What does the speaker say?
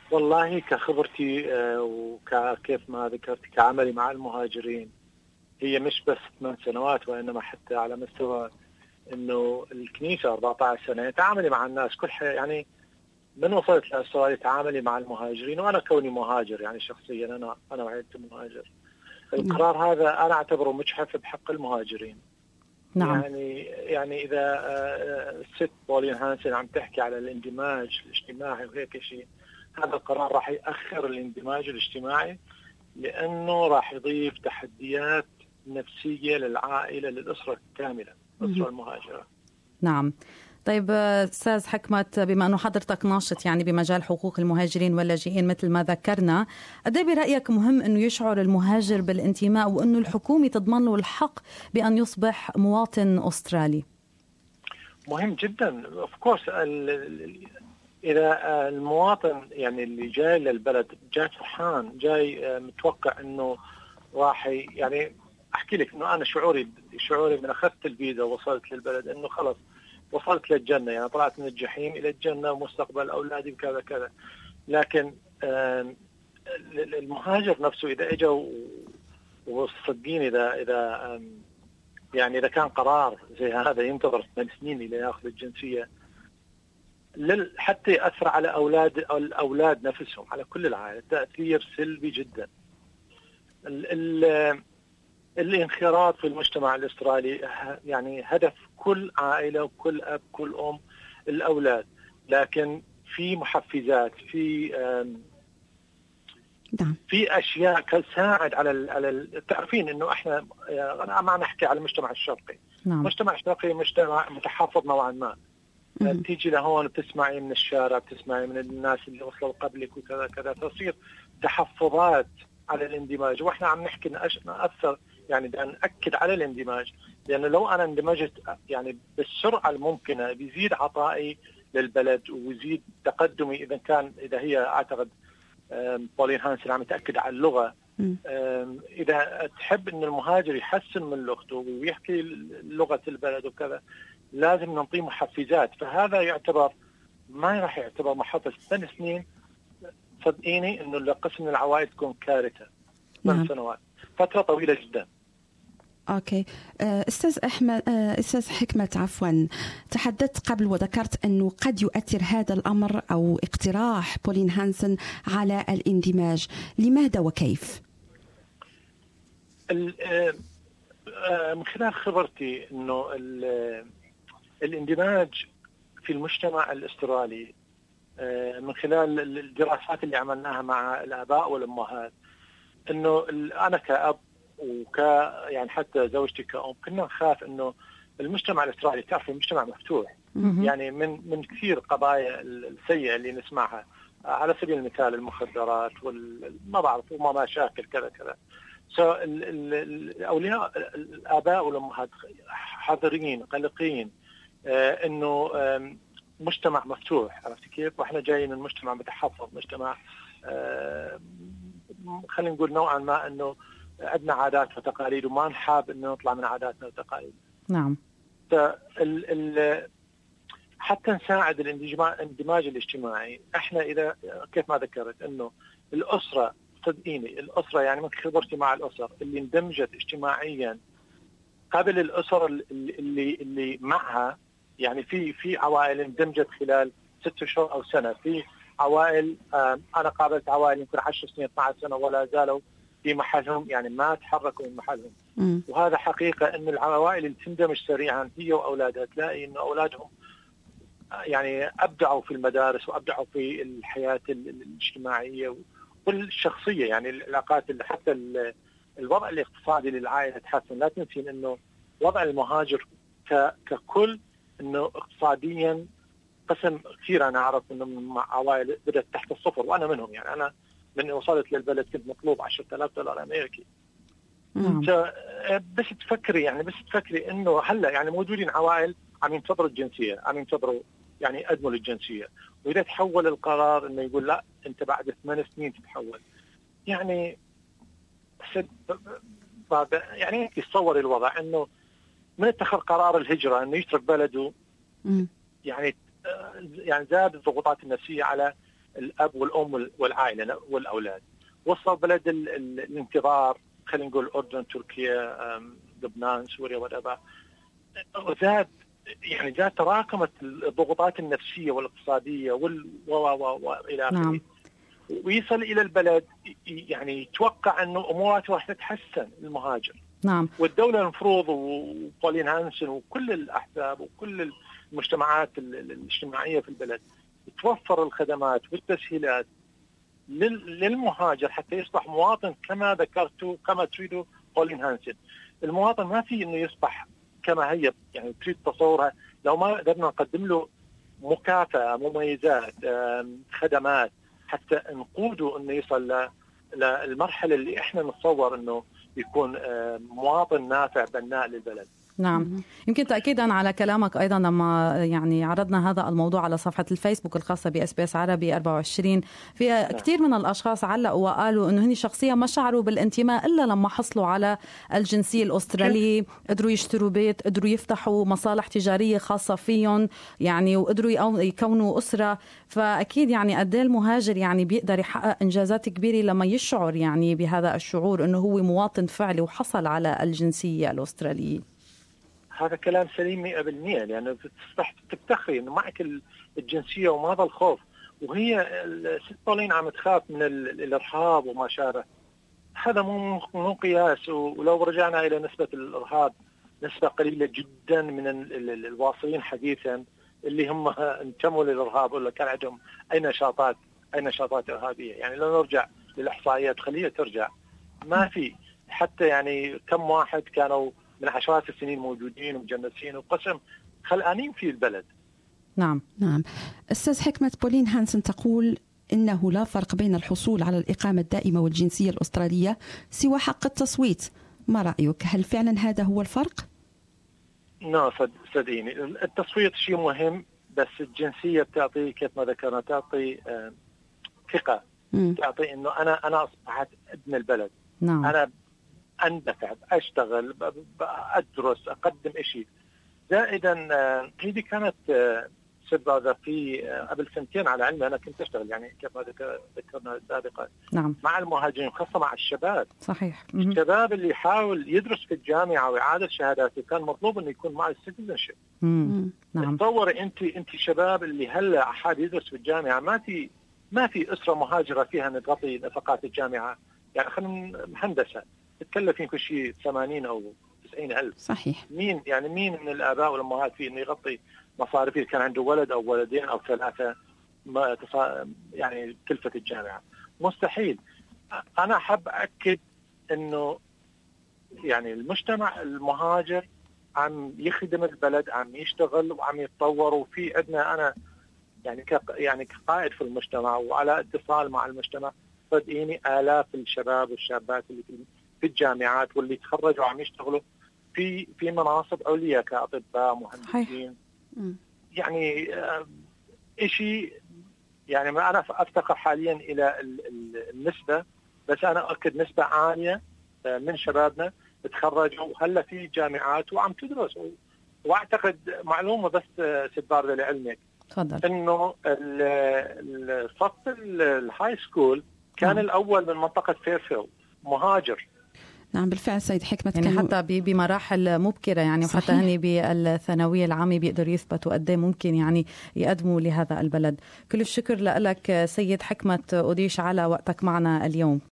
والله كخبرتي وكيف ما ذكرت كعملي مع المهاجرين، هي مش بس 8 سنوات وإنما حتى على مستوى إنه الكنيسة 14 سنة تعاملي مع الناس كل يعني من وصلت لأستراليا تعاملي مع المهاجرين، وأنا كوني مهاجر يعني شخصيا أنا وعيلتي مهاجر. القرار هذا أنا أعتبره مجحف بحق المهاجرين. نعم. يعني إذا الست بولين هانسن عم تحكي على الاندماج الاجتماعي وهيك شيء، هذا القرار راح يأخر الاندماج الاجتماعي، لأنه راح يضيف تحديات نفسية للعائلة للأسرة كاملة، الأسرة المهاجرة. نعم. طيب أستاذ حكمت، بما أنه حضرتك ناشط يعني بمجال حقوق المهاجرين واللاجئين مثل ما ذكرنا، قد ايه برأيك مهم أنه يشعر المهاجر بالانتماء وأنه الحكومة تضمن له الحق بأن يصبح مواطن أسترالي؟ مهم جدا. of course إذا المواطن يعني اللي جاي للبلد جاي فرحان، جاي متوقع أنه راح يعني أحكي لك أنه أنا شعوري من أخذت الفيزا ووصلت للبلد أنه خلص وصلت للجنة، يعني طلعت من الجحيم إلى الجنة ومستقبل أولادي وكذا كذا. لكن المهاجر نفسه إذا إجا وصدقين إذا يعني إذا كان قرار زي هذا ينتظر 8 سنين إلى يأخذ الجنسية، حتى يأثر على الأولاد نفسهم، على كل العائلة، تأثير سلبي جدا. الانخراط في المجتمع الأسترالي يعني هدف كل عائلة وكل أب كل أم الأولاد، لكن في محفزات، في أشياء تساعد على تعرفين إنه إحنا أنا ما نحكي على المجتمع الشرقي. نعم. المجتمع الشرقي مجتمع متحفظ نوعا ما. تيجي لهون بتسمعي من الشارع، بتسمعي من الناس اللي وصلوا قبلك وكذا كذا، تصير تحفظات على الاندماج. واحنا عم نحكي نأثر يعني بدنا نأكد على الاندماج، لأنه لو أنا اندمجت يعني بالسرعة الممكنة بيزيد عطائي للبلد ويزيد تقدمي. إذا هي أعتقد بولين هانسن عم تأكد على اللغة. إذا تحب إن المهاجر يحسن من لغته ويحكي لغة البلد وكذا، لازم نعطيه محفزات. فهذا يعتبر ما راح يعتبر محفز 8 سنين. صدقيني إنه لقسم من العوائد تكون كارثة. 8 سنوات فترة طويلة جدا. أوكي. أستاذ حكمت، عفوا، تحدثت قبل وذكرت أنه قد يؤثر هذا الأمر أو اقتراح بولين هانسن على الاندماج، لماذا وكيف؟ من خلال خبرتي أنه الاندماج في المجتمع الأسترالي، من خلال الدراسات اللي عملناها مع الآباء والأمهات، أنه أنا كأب يعني حتى زوجتي كأم كنا نخاف إنه المجتمع الأسترالي، تعرف المجتمع مفتوح، يعني من كثير قضايا السيئة اللي نسمعها، على سبيل المثال المخدرات ما بعرف وما مشاكل كذا كذا. أولياء الآباء والأمهات حذرين قلقين إنه مجتمع مفتوح، عرفت كيف؟ وإحنا جايين من مجتمع متحفظ، مجتمع خلينا نقول نوعا ما إنه عندنا عادات وتقاليد وما نحاب إنه نطلع من عاداتنا وتقاليد. نعم. حتى نساعد الاندماج الاجتماعي، احنا إذا كيف ما ذكرت إنه الأسرة، صدقيني الأسرة يعني من خبرتي مع الأسر اللي اندمجت اجتماعيا قبل الأسر اللي معها، يعني في عوائل اندمجت خلال 6 شهور أو سنة، في عوائل أنا قابلت عوائل يمكن 10 سنين 12 سنة ولا زالوا في محلهم، يعني ما تحركوا من محلهم. وهذا حقيقة إن العوائل اللي تندمج سريعا هي وأولادها تلاقي إنه أولادهم يعني أبدعوا في المدارس وأبدعوا في الحياة الاجتماعية والشخصية، يعني العلاقات، حتى الوضع الاقتصادي للعائلة تحسن. لا تنسين إنه وضع المهاجر ككل إنه اقتصاديا قسم كثير. أنا أعرف إنه مع عوائل بدأت تحت الصفر وأنا منهم، يعني أنا من وصلت للبلد كنت مطلوب $10,000 أمريكي. بس تفكري إنه هلا يعني موجودين عوائل عم ينتظروا الجنسية، عم ينتظروا يعني يقدموا للجنسية، وإذا تحول القرار إنه يقول لا أنت بعد 8 سنين تتحول، يعني يعني تصور الوضع إنه من اتخذ قرار الهجرة إنه يترك بلده، يعني زاد الضغوطات النفسية على الاب والام والعائله والأولاد. وصل بلد الانتظار، خلينا نقول الأردن، تركيا، لبنان، سوريا، وغيرها. زاد تراكمت الضغوطات النفسية والاقتصادية وإلى آخره. نعم. ويصل إلى البلد يعني يتوقع أنه أموراته راح تتحسن المهاجر. نعم. والدولة المفروض، وبولين هانسن وكل الأحزاب وكل المجتمعات الاجتماعية في البلد توفر الخدمات والتسهيلات للمهاجر حتى يصبح مواطن كما ذكرت، كما تريده بولين هانسن. المواطن ما في انه يصبح كما هي يعني تريد تصورها لو ما قدرنا نقدم له مكافأة، مميزات، خدمات حتى نقوده انه يصل للمرحلة اللي احنا نتصور انه يكون مواطن نافع بناء للبلد. نعم. يمكن تأكيدا على كلامك أيضا لما يعني عرضنا هذا الموضوع على صفحة الفيسبوك الخاصة بSBS عربي 24، في كثير من الأشخاص علقوا وقالوا أنه هني شخصيا ما شعروا بالانتماء إلا لما حصلوا على الجنسية الأسترالية، قدروا يشتروا بيت، قدروا يفتحوا مصالح تجارية خاصة فيهم يعني، وقدروا يكونوا أسرة. فأكيد يعني قد ايه المهاجر يعني بيقدر يحقق إنجازات كبيرة لما يشعر يعني بهذا الشعور أنه هو مواطن فعلي وحصل على الجنسية الأسترالية. هذا كلام سليم 100%، لأنه تصبح تفتخري إنه معك الجنسية وماذا الخوف. وهي الست بولين عم تخاف من الإرهاب وما شابه. هذا مو قياس. ولو رجعنا إلى نسبة الإرهاب، نسبة قليلة جدا من الواصلين حديثا اللي هم انتموا للإرهاب ولا كان عندهم أي نشاطات إرهابية. يعني لو نرجع للإحصائيات، خليها ترجع، ما في حتى يعني كم واحد كانوا من عشرات السنين موجودين ومجنسين وقسم خلقانين في البلد. نعم. أستاذ حكمة، بولين هانسن تقول إنه لا فرق بين الحصول على الإقامة الدائمة والجنسية الأسترالية سوى حق التصويت. ما رأيك؟ هل فعلا هذا هو الفرق؟ صدقيني التصويت شيء مهم، بس الجنسية بتعطي كيف ما ذكرنا، تعطي ثقة، تعطي إنه أنا أصبحت ابن البلد. نعم. أنا أندفع، أشتغل، أدرس، أقدم إشي. زائدا هذه كانت سبب في قبل سنتين على علمي أنا كنت أشتغل يعني كما ذكرنا سابقا. نعم. مع المهاجرين، خاصة مع الشباب. صحيح. الشباب اللي يحاول يدرس في الجامعة ويعادل شهاداته كان مطلوب إنه يكون مع السيتيزنشيب. نعم. تصور أنت شباب اللي هلا أحد يدرس في الجامعة، ما في أسرة مهاجرة فيها نغطي نفقات الجامعة. يعني خلينا هندسة تتكلفين كل شيء 80 أو 90 ألف. صحيح. مين من الآباء والأمهات فيه إنه يغطي مصاريفه كان عنده ولد أو ولدين أو ثلاثة يعني كلفة الجامعة؟ مستحيل. أنا حاب أكد إنه يعني المجتمع المهاجر عم يخدم البلد، عم يشتغل وعم يتطور. وفي عندنا أنا يعني كقائد في المجتمع وعلى اتصال مع المجتمع، صدقيني آلاف الشباب والشابات اللي في الجامعات واللي تخرجوا عم يشتغلوا في مناصب عليا كأطباء، مهندسين. يعني إشي يعني ما أنا أفتقر حاليا إلى النسبة، بس أنا أؤكد نسبة عالية من شبابنا تخرجوا هلا في جامعات وعم تدرس. وأعتقد معلومة بس سبار لعلمك، إنه الصف الهاي سكول كان الأول من منطقة فيرفيلد مهاجر. نعم بالفعل سيد حكمة، يعني حتى بمراحل مبكرة يعني. وحتى هني بالثانوية العامة بيقدروا يثبتوا قد ايه ممكن يعني يقدموا لهذا البلد. كل الشكر لك سيد حكمة أوديش على وقتك معنا اليوم.